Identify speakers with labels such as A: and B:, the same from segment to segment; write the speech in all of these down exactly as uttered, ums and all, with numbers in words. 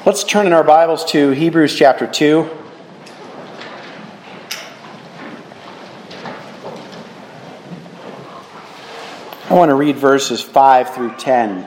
A: Let's turn in our Bibles to Hebrews chapter two. I want to read verses five through ten.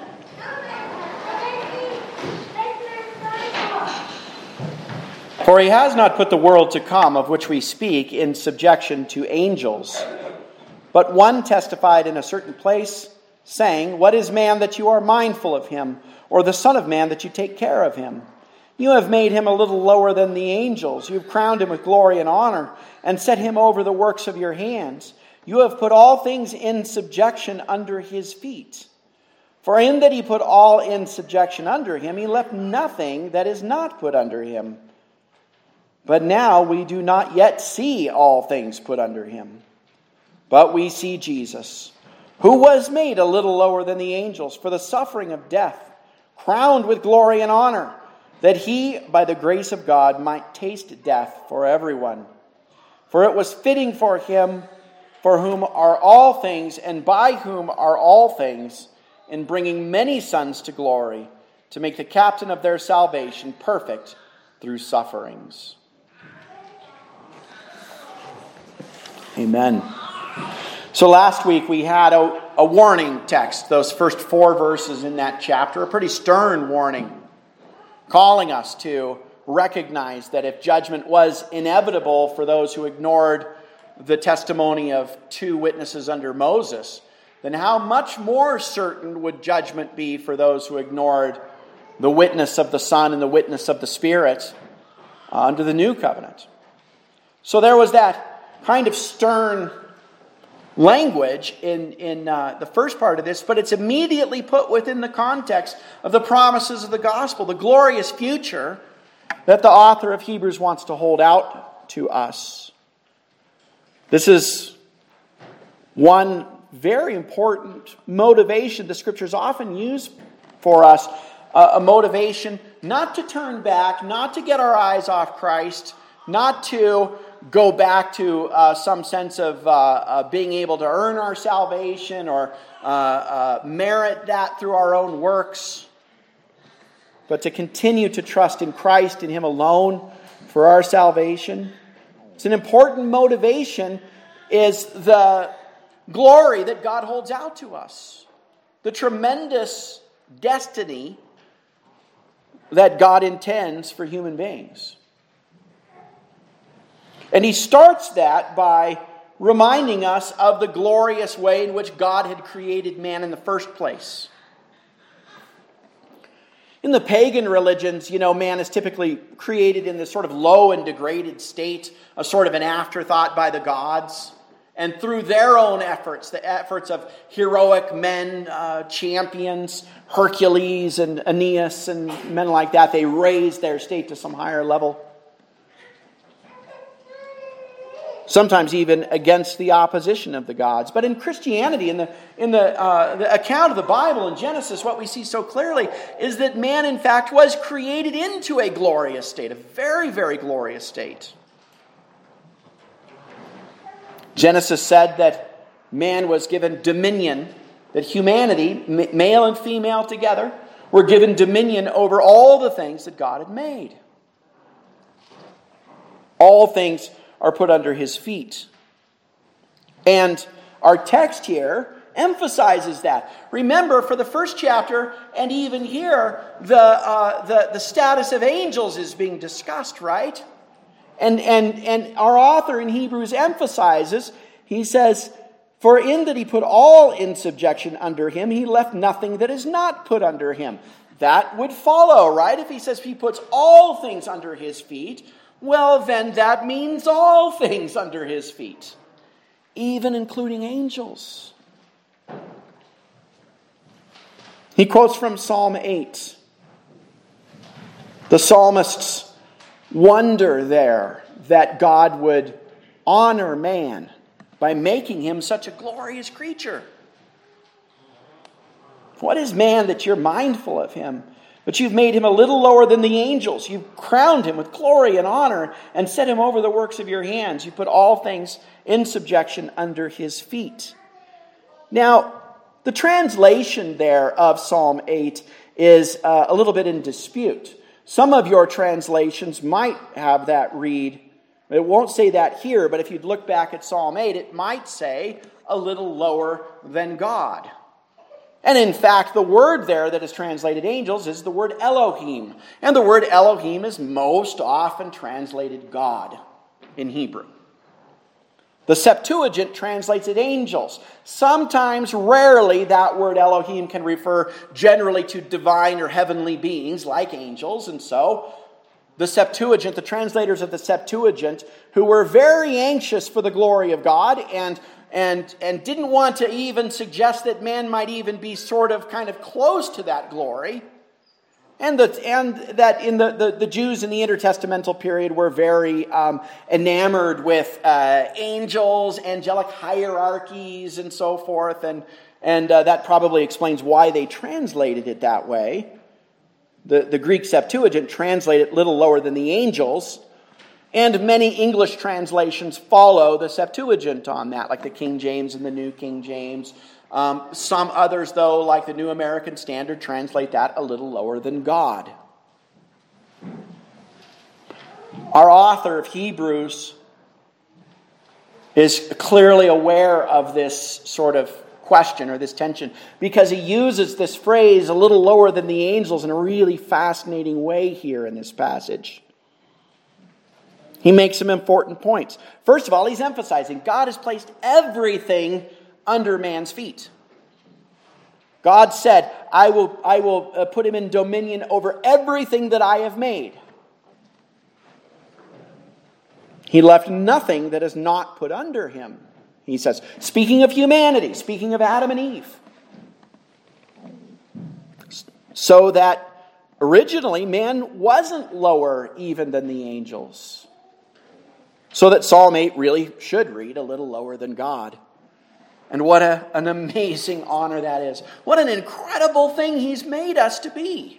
A: For he has not put the world to come, of which we speak, in subjection to angels. But one testified in a certain place, saying, What is man that you are mindful of him, or the Son of Man that you take care of him? You have made him a little lower than the angels. You have crowned him with glory and honor, and set him over the works of your hands. You have put all things in subjection under his feet. For in that he put all in subjection under him, he left nothing that is not put under him. But now we do not yet see all things put under him. But we see Jesus, who was made a little lower than the angels for the suffering of death, crowned with glory and honor, that he, by the grace of God, might taste death for everyone. For it was fitting for him, for whom are all things, and by whom are all things, in bringing many sons to glory, to make the captain of their salvation perfect through sufferings. Amen. So last week we had a, a warning text, those first four verses in that chapter, a pretty stern warning, calling us to recognize that if judgment was inevitable for those who ignored the testimony of two witnesses under Moses, then how much more certain would judgment be for those who ignored the witness of the Son and the witness of the Spirit uh, under the new covenant? So there was that kind of stern language in, in uh, the first part of this, but it's immediately put within the context of the promises of the gospel, the glorious future that the author of Hebrews wants to hold out to us. This is one very important motivation the Scriptures often use for us, uh, a motivation not to turn back, not to get our eyes off Christ, not to go back to uh, some sense of uh, uh, being able to earn our salvation or uh, uh, merit that through our own works, but to continue to trust in Christ, in Him alone, for our salvation. It's an important motivation, is the glory that God holds out to us, the tremendous destiny that God intends for human beings. And he starts that by reminding us of the glorious way in which God had created man in the first place. In the pagan religions, you know, man is typically created in this sort of low and degraded state, a sort of an afterthought by the gods. And through their own efforts, the efforts of heroic men, uh, champions, Hercules and Aeneas and men like that, they raise their state to some higher level. Sometimes even against the opposition of the gods. But in Christianity, in the in the, uh, the account of the Bible in Genesis, what we see so clearly is that man, in fact, was created into a glorious state, a very, very glorious state. Genesis said that man was given dominion, that humanity, male and female together, were given dominion over all the things that God had made. All things are put under his feet. And our text here emphasizes that. Remember, for the first chapter, and even here, the uh, the, the status of angels is being discussed, right? And, and, and our author in Hebrews emphasizes, he says, For in that he put all in subjection under him, he left nothing that is not put under him. That would follow, right? If he says he puts all things under his feet, well, then that means all things under his feet, even including angels. He quotes from Psalm eight. The psalmist's wonder there that God would honor man by making him such a glorious creature. What is man that you're mindful of him? But you've made him a little lower than the angels. You've crowned him with glory and honor and set him over the works of your hands. You put all things in subjection under his feet. Now, the translation there of Psalm eight is uh, a little bit in dispute. Some of your translations might have that read. It won't say that here, but if you'd look back at Psalm eight, it might say a little lower than God. And in fact, the word there that is translated angels is the word Elohim. And the word Elohim is most often translated God in Hebrew. The Septuagint translates it angels. Sometimes, rarely, that word Elohim can refer generally to divine or heavenly beings like angels. And so, the Septuagint, the translators of the Septuagint, who were very anxious for the glory of God and, and, and didn't want to even suggest that man might even be sort of kind of close to that glory, And, the, and that in the, the, the Jews in the intertestamental period were very um, enamored with uh, angels, angelic hierarchies, and so forth. And, and uh, that probably explains why they translated it that way. The, the Greek Septuagint translated it little lower than the angels. And many English translations follow the Septuagint on that, like the King James and the New King James. Um, some others, though, like the New American Standard, translate that a little lower than God. Our author of Hebrews is clearly aware of this sort of question or this tension because he uses this phrase, a little lower than the angels, in a really fascinating way here in this passage. He makes some important points. First of all, he's emphasizing God has placed everything under man's feet. God said, I will, I will uh, put him in dominion over everything that I have made. He left nothing that is not put under him, he says. Speaking of humanity, speaking of Adam and Eve. So that originally man wasn't lower even than the angels. So that Psalm eight really should read a little lower than God. And what a, an amazing honor that is. What an incredible thing he's made us to be.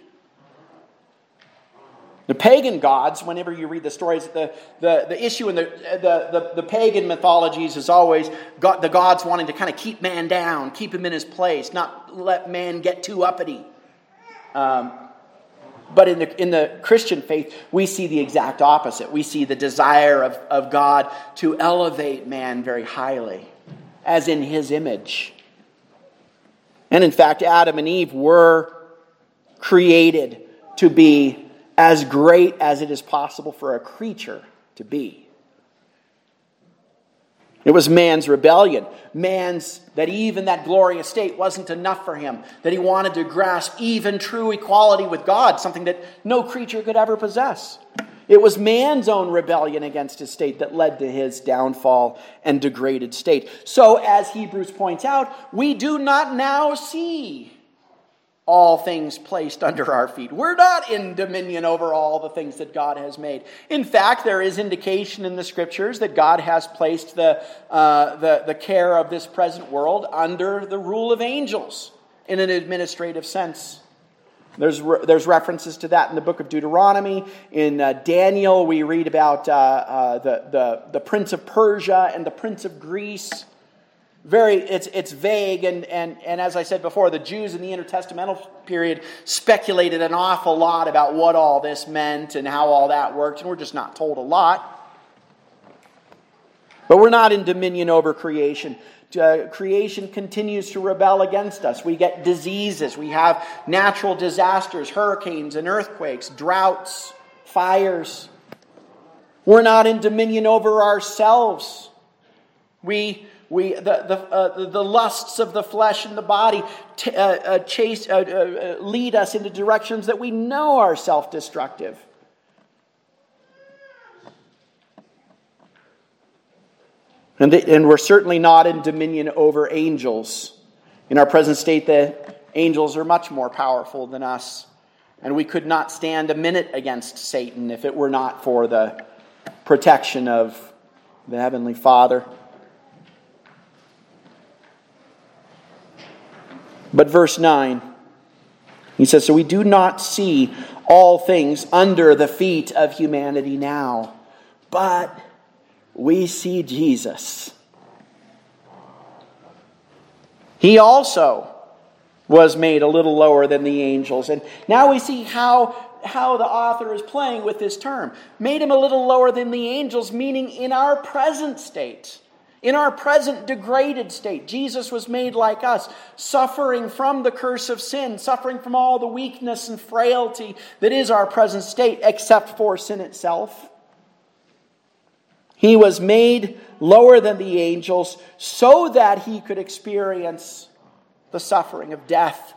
A: The pagan gods, whenever you read the stories, the, the, the issue in the, the, the, the pagan mythologies is always God, the gods wanting to kind of keep man down, keep him in his place, not let man get too uppity. Um, but in the, in the Christian faith, we see the exact opposite. We see the desire of, of God to elevate man very highly, as in his image. And in fact, Adam and Eve were created to be as great as it is possible for a creature to be. It was man's rebellion. Man's, that even that glorious state wasn't enough for him. That he wanted to grasp even true equality with God, something that no creature could ever possess. It was man's own rebellion against his state that led to his downfall and degraded state. So, as Hebrews points out, we do not now see all things placed under our feet. We're not in dominion over all the things that God has made. In fact, there is indication in the Scriptures that God has placed the, uh, the, the care of this present world under the rule of angels in an administrative sense. There's re- there's references to that in the book of Deuteronomy. In uh, Daniel, we read about uh, uh, the, the, the prince of Persia and the prince of Greece. Very, it's it's vague, and, and, and as I said before, the Jews in the intertestamental period speculated an awful lot about what all this meant and how all that worked, and we're just not told a lot. But we're not in dominion over creation. Uh, creation continues to rebel against us. We get diseases. We have natural disasters, hurricanes and earthquakes, droughts, fires. We're not in dominion over ourselves. We, we, the the uh, the lusts of the flesh and the body t- uh, uh, chase, uh, uh, lead us into directions that we know are self-destructive. And, the, and we're certainly not in dominion over angels. In our present state, the angels are much more powerful than us. And we could not stand a minute against Satan if it were not for the protection of the Heavenly Father. But verse nine, he says, so we do not see all things under the feet of humanity now, but we see Jesus. He also was made a little lower than the angels. And now we see how, how the author is playing with this term. Made him a little lower than the angels, meaning in our present state. In our present degraded state, Jesus was made like us, suffering from the curse of sin, suffering from all the weakness and frailty that is our present state, except for sin itself. He was made lower than the angels so that he could experience the suffering of death.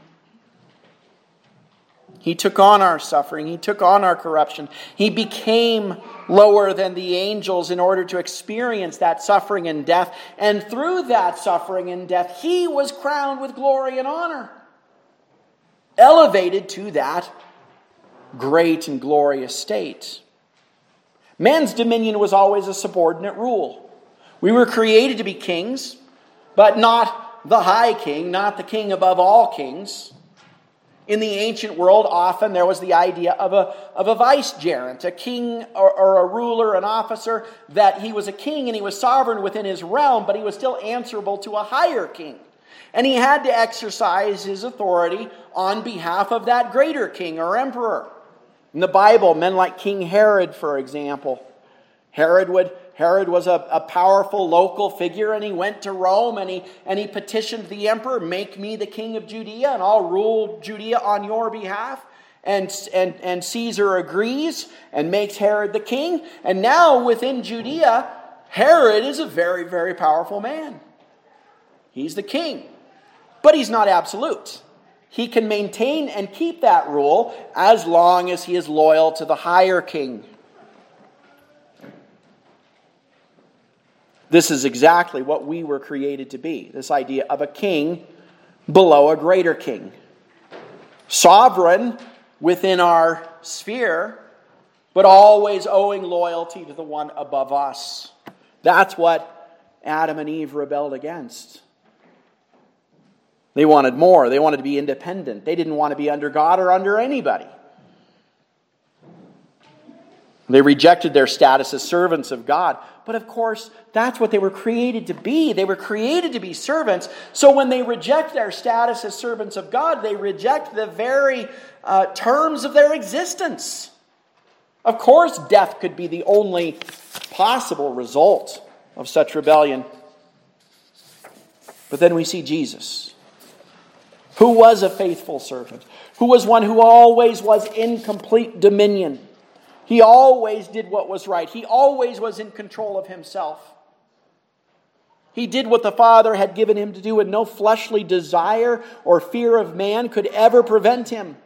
A: He took on our suffering. He took on our corruption. He became lower than the angels in order to experience that suffering and death. And through that suffering and death, he was crowned with glory and honor. Elevated to that great and glorious state. Man's dominion was always a subordinate rule. We were created to be kings, but not the high king, not the king above all kings. In the ancient world, often there was the idea of a, of a vicegerent, a king or, or a ruler, an officer, that he was a king and he was sovereign within his realm, but he was still answerable to a higher king. And he had to exercise his authority on behalf of that greater king or emperor. In the Bible, men like King Herod, for example. Herod would Herod was a, a powerful local figure, and he went to Rome and he and he petitioned the emperor, "Make me the king of Judea, and I'll rule Judea on your behalf." And, and, and Caesar agrees and makes Herod the king. And now within Judea, Herod is a very, very powerful man. He's the king. But he's not absolute. He can maintain and keep that rule as long as he is loyal to the higher king. This is exactly what we were created to be. This idea of a king below a greater king. Sovereign within our sphere, but always owing loyalty to the one above us. That's what Adam and Eve rebelled against. They wanted more. They wanted to be independent. They didn't want to be under God or under anybody. They rejected their status as servants of God. But of course, that's what they were created to be. They were created to be servants. So when they reject their status as servants of God, they reject the very uh, terms of their existence. Of course, death could be the only possible result of such rebellion. But then we see Jesus, who was a faithful servant, who was one who always was in complete dominion. He always did what was right. He always was in control of himself. He did what the Father had given him to do, and no fleshly desire or fear of man could ever prevent him.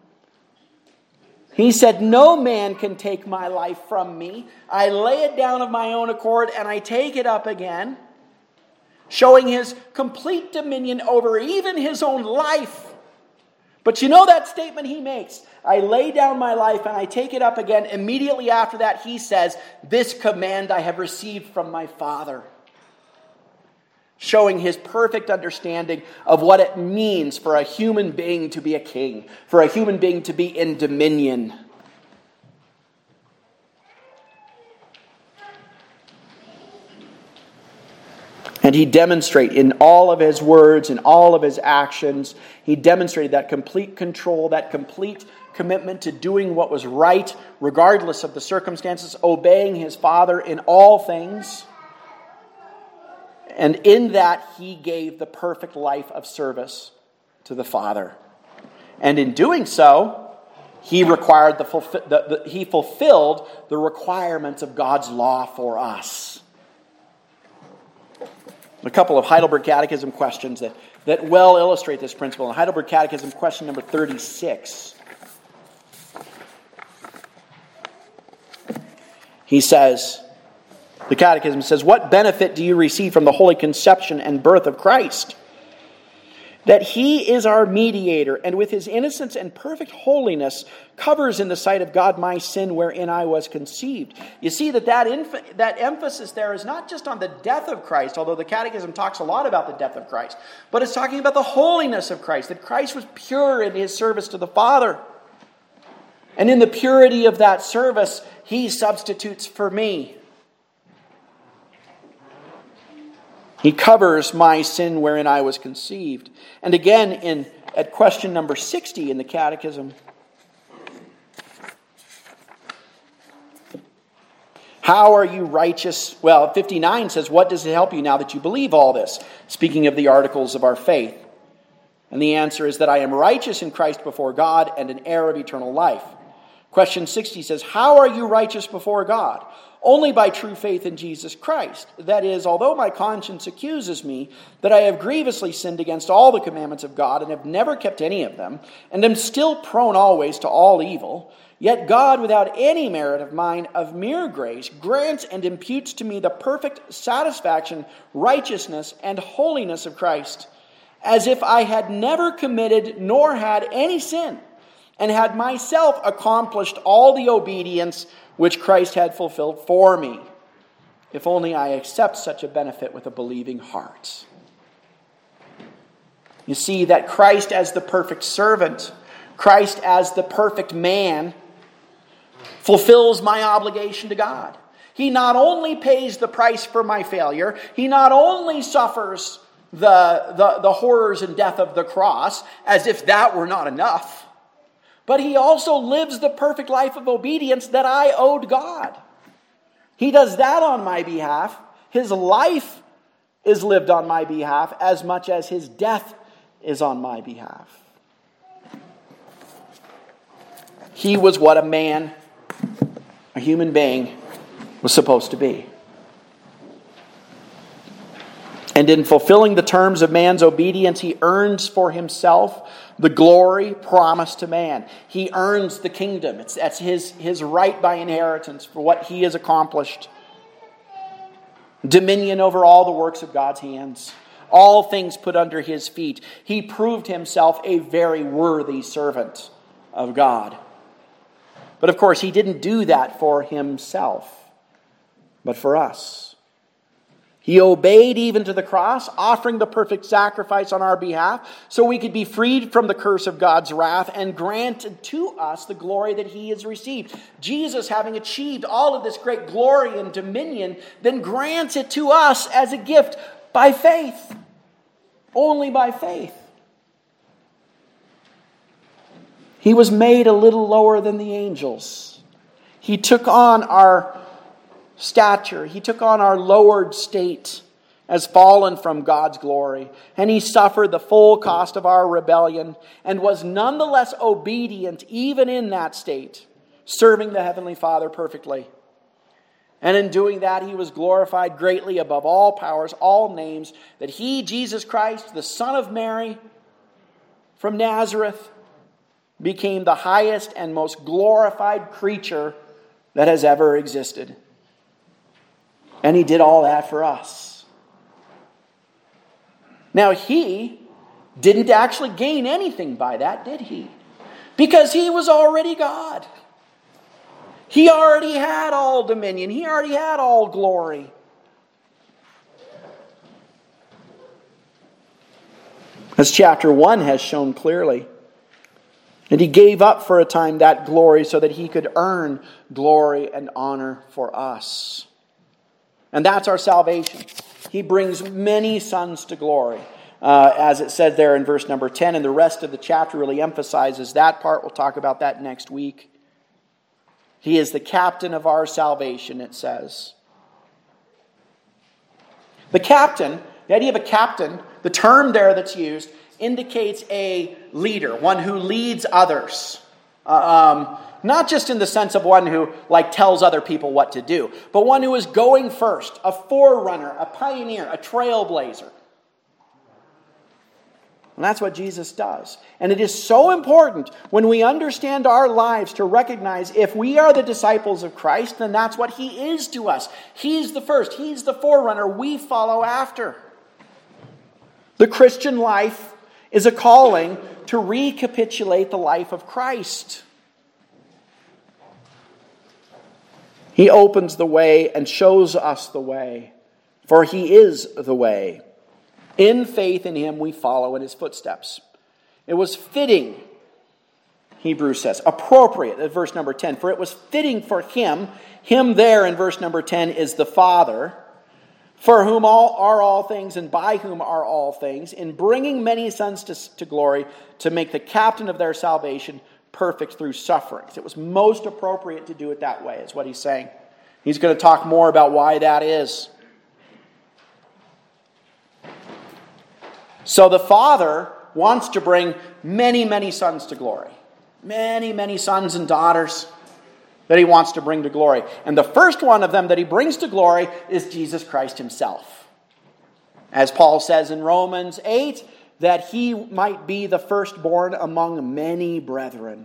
A: He said, "No man can take my life from me. I lay it down of my own accord, and I take it up again," showing his complete dominion over even his own life. But you know that statement he makes, "I lay down my life and I take it up again." Immediately after that, he says, "This command I have received from my Father." Showing his perfect understanding of what it means for a human being to be a king, for a human being to be in dominion. And he demonstrated in all of his words, in all of his actions, he demonstrated that complete control, that complete commitment to doing what was right, regardless of the circumstances, obeying his Father in all things. And in that, he gave the perfect life of service to the Father. And in doing so, he required the, fulfill, the, the he fulfilled the requirements of God's law for us. A couple of Heidelberg Catechism questions that, that well illustrate this principle. In Heidelberg Catechism, question number thirty-six. He says, the Catechism says, "What benefit do you receive from the holy conception and birth of Christ? That he is our mediator, and with his innocence and perfect holiness covers in the sight of God my sin wherein I was conceived." You see that that, inf- that emphasis there is not just on the death of Christ, although the Catechism talks a lot about the death of Christ, but it's talking about the holiness of Christ, that Christ was pure in his service to the Father. And in the purity of that service, he substitutes for me. He covers my sin wherein I was conceived. And again, in at question number sixty in the Catechism, how are you righteous? Well, fifty-nine says, what does it help you now that you believe all this? Speaking of the articles of our faith. And the answer is that I am righteous in Christ before God and an heir of eternal life. Question sixty says, how are you righteous before God? Only by true faith in Jesus Christ. That is, although my conscience accuses me that I have grievously sinned against all the commandments of God and have never kept any of them, and am still prone always to all evil, yet God, without any merit of mine, of mere grace, grants and imputes to me the perfect satisfaction, righteousness, and holiness of Christ, as if I had never committed nor had any sin, and had myself accomplished all the obedience which Christ had fulfilled for me, if only I accept such a benefit with a believing heart. You see that Christ as the perfect servant, Christ as the perfect man, fulfills my obligation to God. He not only pays the price for my failure, he not only suffers the, the, the horrors and death of the cross, as if that were not enough, but he also lives the perfect life of obedience that I owed God. He does that on my behalf. His life is lived on my behalf as much as his death is on my behalf. He was what a man, a human being, was supposed to be. And in fulfilling the terms of man's obedience, he earns for himself the glory promised to man. He earns the kingdom. It's, that's his, his right by inheritance for what he has accomplished. Dominion over all the works of God's hands. All things put under his feet. He proved himself a very worthy servant of God. But of course, he didn't do that for himself, but for us. He obeyed even to the cross, offering the perfect sacrifice on our behalf, so we could be freed from the curse of God's wrath and granted to us the glory that he has received. Jesus, having achieved all of this great glory and dominion, then grants it to us as a gift by faith. Only by faith. He was made a little lower than the angels. He took on our stature. He took on our lowered state as fallen from God's glory. And he suffered the full cost of our rebellion and was nonetheless obedient even in that state, serving the Heavenly Father perfectly. And in doing that, he was glorified greatly above all powers, all names, that he, Jesus Christ, the Son of Mary, from Nazareth, became the highest and most glorified creature that has ever existed. And he did all that for us. Now, he didn't actually gain anything by that, did he? Because he was already God. He already had all dominion. He already had all glory. As chapter one has shown clearly. And he gave up for a time that glory so that he could earn glory and honor for us. And that's our salvation. He brings many sons to glory. Uh, as it says there in verse number ten, and the rest of the chapter really emphasizes that part. We'll talk about that next week. He is the captain of our salvation, it says. The captain, the idea of a captain, the term there that's used, indicates a leader, one who leads others. Uh, um, not just in the sense of one who like tells other people what to do, but one who is going first, a forerunner, a pioneer, a trailblazer. And that's what Jesus does. And it is so important when we understand our lives to recognize if we are the disciples of Christ, then that's what he is to us. He's the first. He's the forerunner. We follow after. The Christian life is a calling to recapitulate the life of Christ. He opens the way and shows us the way, for he is the way. In faith in him, we follow in his footsteps. It was fitting, Hebrews says, appropriate, at verse number ten, for it was fitting for him, him there in verse number ten is the Father, for whom all are all things and by whom are all things, in bringing many sons to, to glory, to make the captain of their salvation perfect through sufferings. It was most appropriate to do it that way, is what he's saying. He's going to talk more about why that is. So the Father wants to bring many, many sons to glory. Many, many sons and daughters that he wants to bring to glory. And the first one of them that he brings to glory is Jesus Christ himself. As Paul says in Romans eight, that he might be the firstborn among many brethren.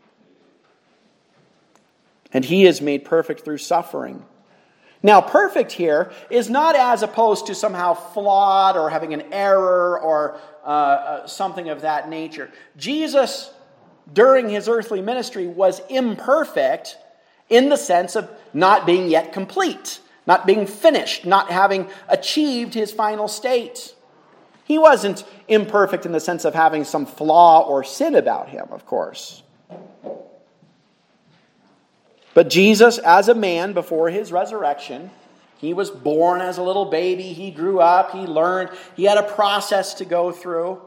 A: And he is made perfect through suffering. Now, perfect here is not as opposed to somehow flawed or having an error or uh, uh, something of that nature. Jesus, during his earthly ministry, was imperfect in the sense of not being yet complete, not being finished, not having achieved his final state. He wasn't imperfect in the sense of having some flaw or sin about him, of course. But Jesus, as a man before his resurrection, he was born as a little baby, he grew up, he learned, he had a process to go through.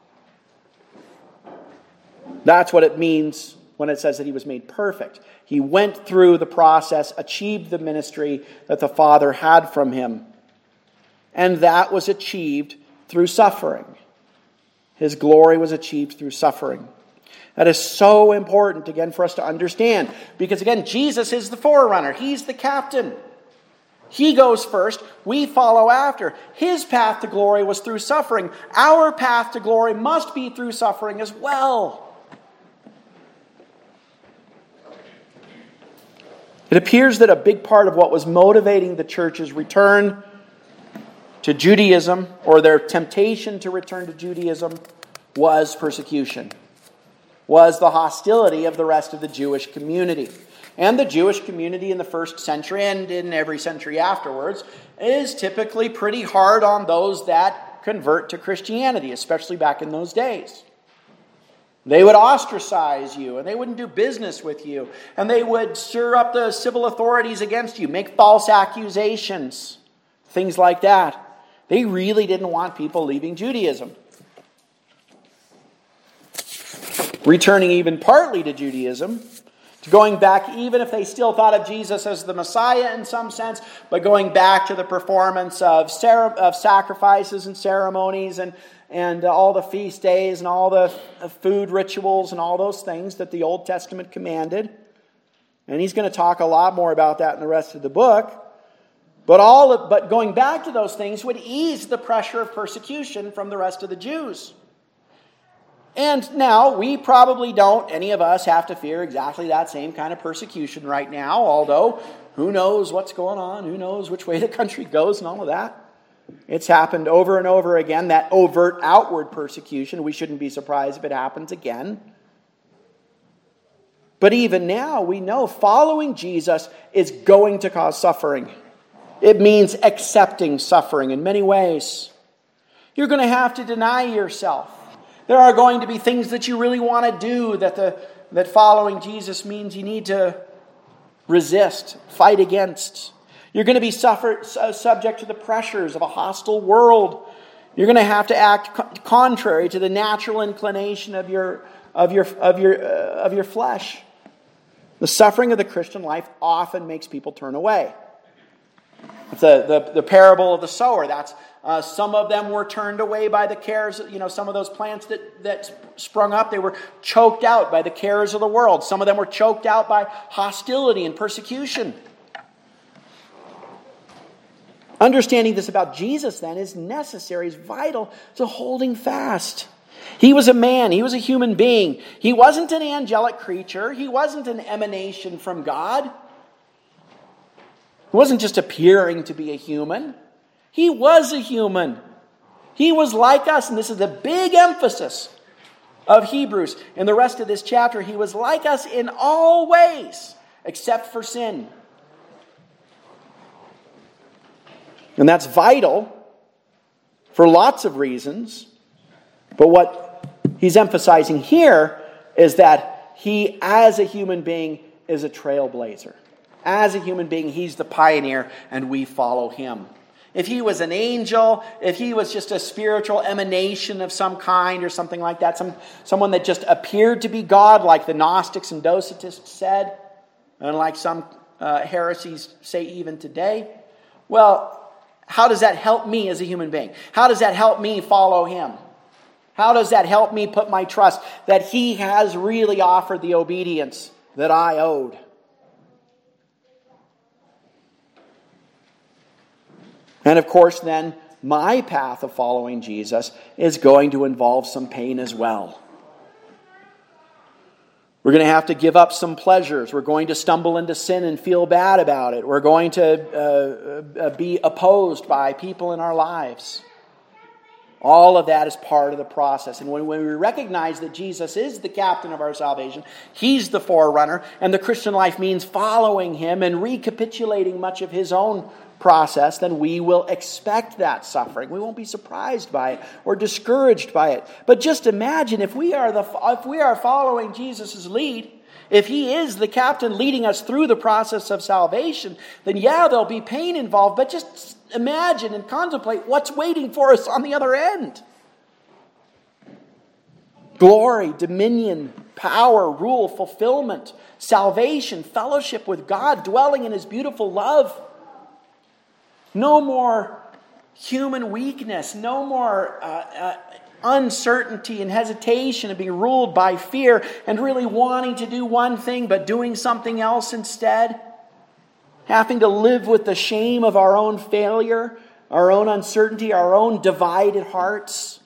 A: That's what it means when it says that he was made perfect. He went through the process, achieved the ministry that the Father had from him. And that was achieved through suffering. His glory was achieved through suffering. That is so important, again, for us to understand. Because, again, Jesus is the forerunner. He's the captain. He goes first. We follow after. His path to glory was through suffering. Our path to glory must be through suffering as well. It appears that a big part of what was motivating the church's return to Judaism, or their temptation to return to Judaism, was persecution, was the hostility of the rest of the Jewish community. And the Jewish community in the first century, and in every century afterwards, is typically pretty hard on those that convert to Christianity, especially back in those days. They would ostracize you, and they wouldn't do business with you, and they would stir up the civil authorities against you, make false accusations, things like that. They really didn't want people leaving Judaism. Returning even partly to Judaism, to going back, even if they still thought of Jesus as the Messiah in some sense, but going back to the performance of, cere- of sacrifices and ceremonies and and uh, all the feast days and all the uh, food rituals and all those things that the Old Testament commanded. And he's going to talk a lot more about that in the rest of the book. But all, of, but going back to those things would ease the pressure of persecution from the rest of the Jews. And now, we probably don't, any of us, have to fear exactly that same kind of persecution right now, although who knows what's going on, who knows which way the country goes and all of that. It's happened over and over again, that overt outward persecution. We shouldn't be surprised if it happens again. But even now, we know following Jesus is going to cause suffering. It means accepting suffering in many ways. You're going to have to deny yourself. There are going to be things that you really want to do that the that following Jesus means you need to resist, fight against. You're going to be suffer, subject to the pressures of a hostile world. You're going to have to act co- contrary to the natural inclination of your of your of your uh, of your flesh. The suffering of the Christian life often makes people turn away. It's the, the, the parable of the sower. That's uh, some of them were turned away by the cares. You know, some of those plants that, that sprung up, they were choked out by the cares of the world. Some of them were choked out by hostility and persecution. Understanding this about Jesus, then, is necessary, is vital to holding fast. He was a man. He was a human being. He wasn't an angelic creature. He wasn't an emanation from God. He wasn't just appearing to be a human. He was a human. He was like us, and this is the big emphasis of Hebrews. In the rest of this chapter, he was like us in all ways, except for sin. And that's vital for lots of reasons. But what he's emphasizing here is that he, as a human being, is a trailblazer. As a human being, he's the pioneer, and we follow him. if he was an angel, if he was just a spiritual emanation of some kind or something like that, some, someone that just appeared to be God, like the Gnostics and Docetists said, and like some uh, heresies say even today, well, how does that help me as a human being? How does that help me follow him? How does that help me put my trust that he has really offered the obedience that I owed? And of course, then, my path of following Jesus is going to involve some pain as well. We're going to have to give up some pleasures. We're going to stumble into sin and feel bad about it. We're going to uh, uh, be opposed by people in our lives. All of that is part of the process. And when, when we recognize that Jesus is the captain of our salvation, he's the forerunner, and the Christian life means following him and recapitulating much of his own process, then we will expect that suffering. We won't be surprised by it or discouraged by it. But just imagine if we are the if we are following Jesus' lead, if he is the captain leading us through the process of salvation, then yeah, there'll be pain involved, but just imagine and contemplate what's waiting for us on the other end. Glory, dominion, power, rule, fulfillment, salvation, fellowship with God, dwelling in his beautiful love. No more human weakness, no more uh, uh, uncertainty and hesitation and being ruled by fear and really wanting to do one thing but doing something else instead. Having to live with the shame of our own failure, our own uncertainty, our own divided hearts.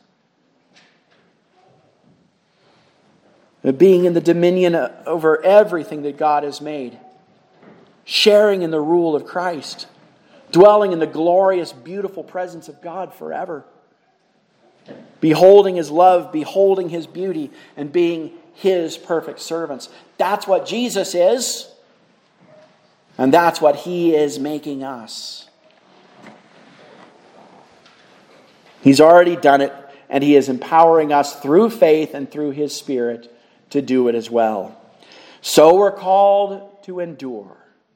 A: Being in the dominion over everything that God has made. Sharing in the rule of Christ. Dwelling in the glorious, beautiful presence of God forever. Beholding his love, beholding his beauty, and being his perfect servants. That's what Jesus is. And that's what he is making us. He's already done it, and he is empowering us through faith and through his Spirit to do it as well. So we're called to endure.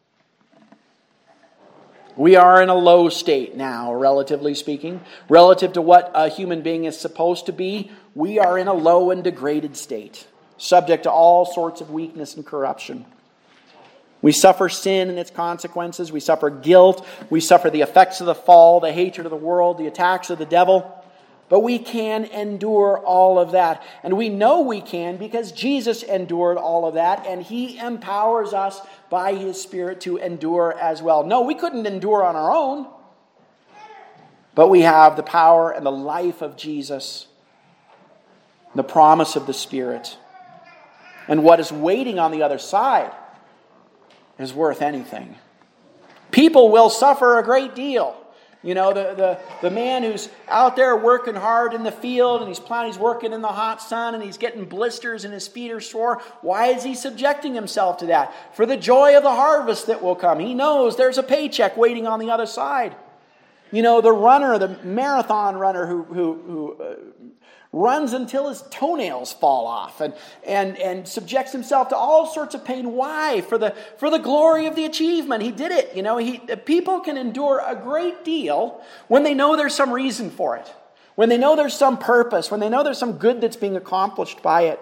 A: We are in a low state now, relatively speaking. Relative to what a human being is supposed to be, we are in a low and degraded state, subject to all sorts of weakness and corruption. We suffer sin and its consequences. We suffer guilt. We suffer the effects of the fall, the hatred of the world, the attacks of the devil. But we can endure all of that. And we know we can because Jesus endured all of that, and he empowers us by his Spirit to endure as well. No, we couldn't endure on our own. But we have the power and the life of Jesus, the promise of the Spirit. And what is waiting on the other side is worth anything. People will suffer a great deal. You know, the, the, the man who's out there working hard in the field and he's planting, he's working in the hot sun and he's getting blisters and his feet are sore. Why is he subjecting himself to that? For the joy of the harvest that will come. He knows there's a paycheck waiting on the other side. You know, the runner, the marathon runner who, who, who uh, runs until his toenails fall off and, and, and subjects himself to all sorts of pain. Why? For the, for the glory of the achievement. He did it. You know, he, people can endure a great deal when they know there's some reason for it. When they know there's some purpose. When they know there's some good that's being accomplished by it.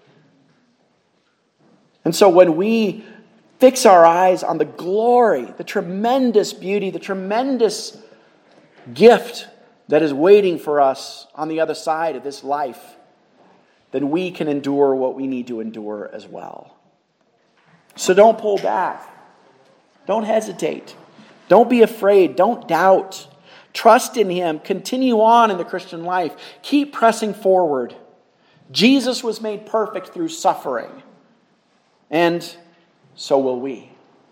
A: And so when we fix our eyes on the glory, the tremendous beauty, the tremendous gift that is waiting for us on the other side of this life, then we can endure what we need to endure as well. So don't pull back. Don't hesitate. Don't be afraid. Don't doubt. Trust in him. Continue on in the Christian life. Keep pressing forward. Jesus was made perfect through suffering. And so will we.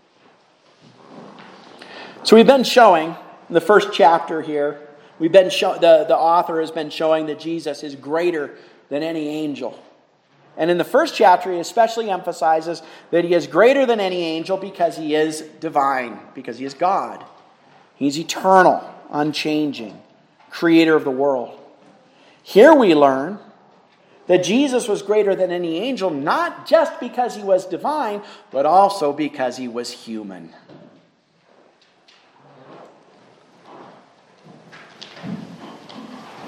A: So we've been showing in the first chapter here, We've been show, the, the author has been showing that Jesus is greater than any angel. And in the first chapter, he especially emphasizes that he is greater than any angel because he is divine, because he is God. He's eternal, unchanging, creator of the world. Here we learn that Jesus was greater than any angel, not just because he was divine, but also because he was human.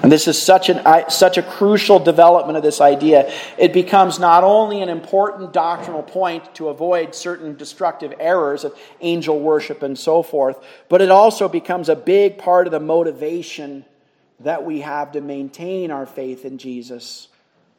A: And this is such an such a crucial development of this idea. It becomes not only an important doctrinal point to avoid certain destructive errors of angel worship and so forth, but it also becomes a big part of the motivation that we have to maintain our faith in Jesus.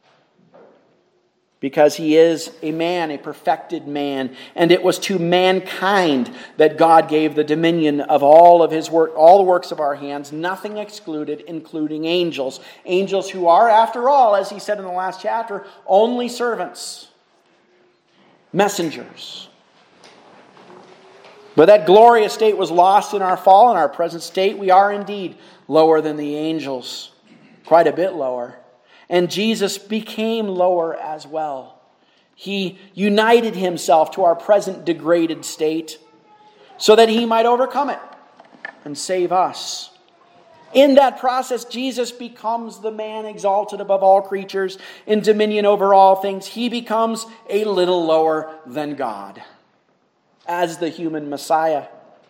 A: Because he is a man, a perfected man. And it was to mankind that God gave the dominion of all of his work, all the works of our hands, nothing excluded, including angels. Angels who are, after all, as he said in the last chapter, only servants, messengers. But that glorious state was lost in our fall. In our present state, we are indeed lower than the angels, quite a bit lower. And Jesus became lower as well. He united himself to our present degraded state so that he might overcome it and save us. In that process, Jesus becomes the man exalted above all creatures in dominion over all things. He becomes a little lower than God as the human Messiah.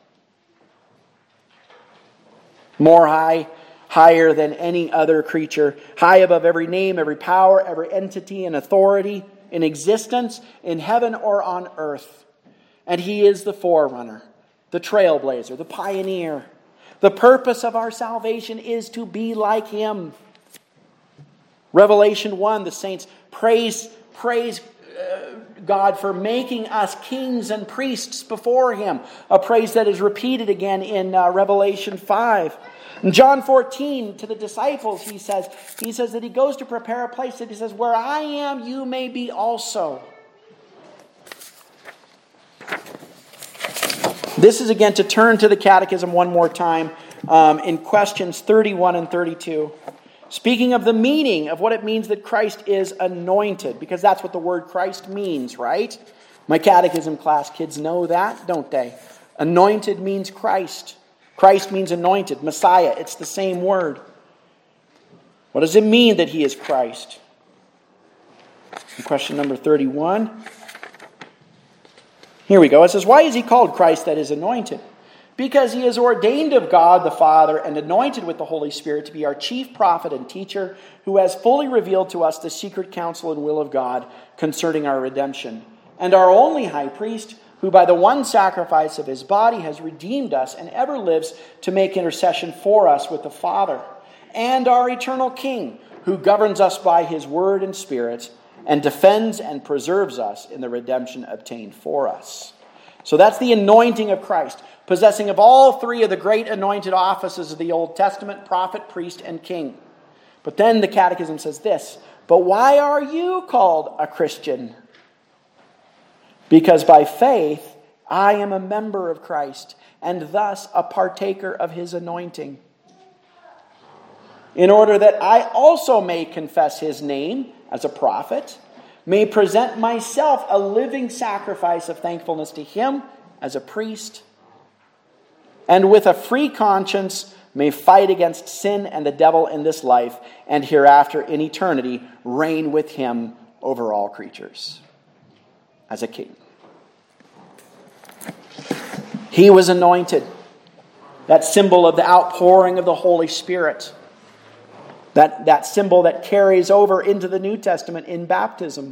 A: More high Higher than any other creature, high above every name, every power, every entity and authority in existence, in heaven or on earth. And he is the forerunner, the trailblazer, the pioneer. The purpose of our salvation is to be like him. Revelation one, the saints praise, praise uh, God for making us kings and priests before him. A praise that is repeated again in uh, Revelation five. In John fourteen, to the disciples, he says, he says that he goes to prepare a place that he says, where I am, you may be also. This is again to turn to the Catechism one more time um, in questions thirty-one and thirty-two. Speaking of the meaning of what it means that Christ is anointed, because that's what the word Christ means, right? My catechism class kids know that, don't they? Anointed means Christ. Christ means anointed, Messiah. It's the same word. What does it mean that he is Christ? And question number thirty-one. Here we go. It says, why is he called Christ that is anointed? Because he is ordained of God the Father and anointed with the Holy Spirit to be our chief prophet and teacher, who has fully revealed to us the secret counsel and will of God concerning our redemption. And our only high priest, who by the one sacrifice of his body has redeemed us and ever lives to make intercession for us with the Father. And our eternal King, who governs us by his word and spirit and defends and preserves us in the redemption obtained for us. So that's the anointing of Christ, possessing of all three of the great anointed offices of the Old Testament, prophet, priest, and king. But then the Catechism says this, but why are you called a Christian? Because by faith I am a member of Christ, and thus a partaker of his anointing, in order that I also may confess his name as a prophet, may present myself a living sacrifice of thankfulness to him as a priest, and with a free conscience may fight against sin and the devil in this life, and hereafter in eternity reign with him over all creatures as a king. He was anointed. That symbol of the outpouring of the Holy Spirit. That, that symbol that carries over into the New Testament in baptism.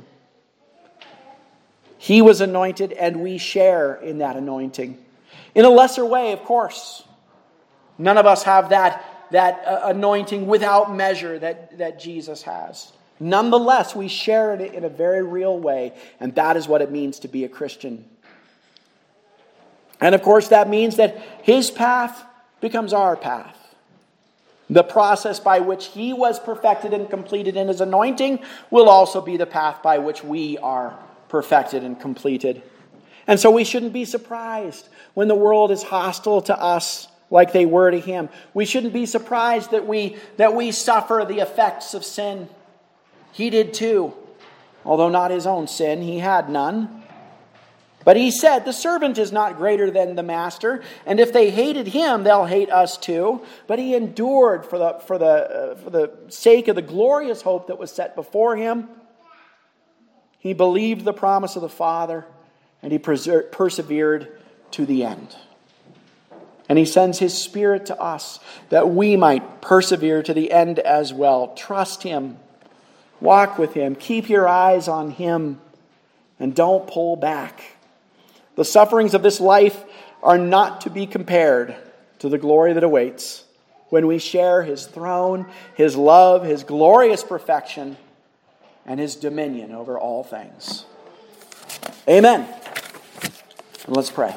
A: He was anointed and we share in that anointing. In a lesser way, of course. None of us have that, that uh, anointing without measure that, that Jesus has. Nonetheless, we share it in a very real way, and that is what it means to be a Christian. And of course, that means that his path becomes our path. The process by which he was perfected and completed in his anointing will also be the path by which we are perfected and completed. And so we shouldn't be surprised when the world is hostile to us like they were to him. We shouldn't be surprised that we, that we suffer the effects of sin. He did too. Although not his own sin, he had none. But he said, the servant is not greater than the master, and if they hated him, they'll hate us too. But he endured for the, for the, uh, for the sake of the glorious hope that was set before him. He believed the promise of the Father, and he persevered to the end. And he sends his Spirit to us that we might persevere to the end as well. Trust him. Walk with him. Keep your eyes on him. And don't pull back. The sufferings of this life are not to be compared to the glory that awaits when we share his throne, his love, his glorious perfection, and his dominion over all things. Amen. And let's pray.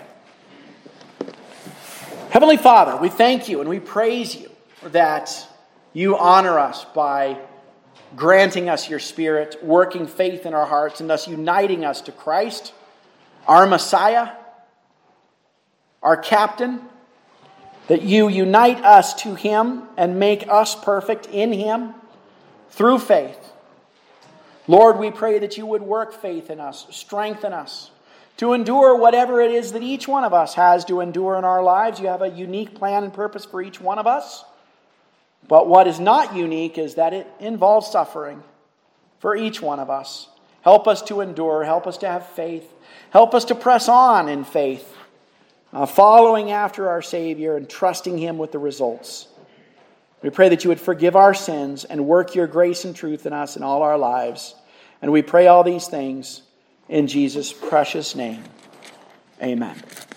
A: Heavenly Father, we thank you and we praise you that you honor us by granting us your Spirit, working faith in our hearts, and thus uniting us to Christ, our Messiah, our captain, that you unite us to him and make us perfect in him through faith. Lord, we pray that you would work faith in us, strengthen us, to endure whatever it is that each one of us has to endure in our lives. You have a unique plan and purpose for each one of us. But what is not unique is that it involves suffering for each one of us. Help us to endure. Help us to have faith. Help us to press on in faith, uh, following after our Savior and trusting him with the results. We pray that you would forgive our sins and work your grace and truth in us in all our lives. And we pray all these things in Jesus' precious name. Amen.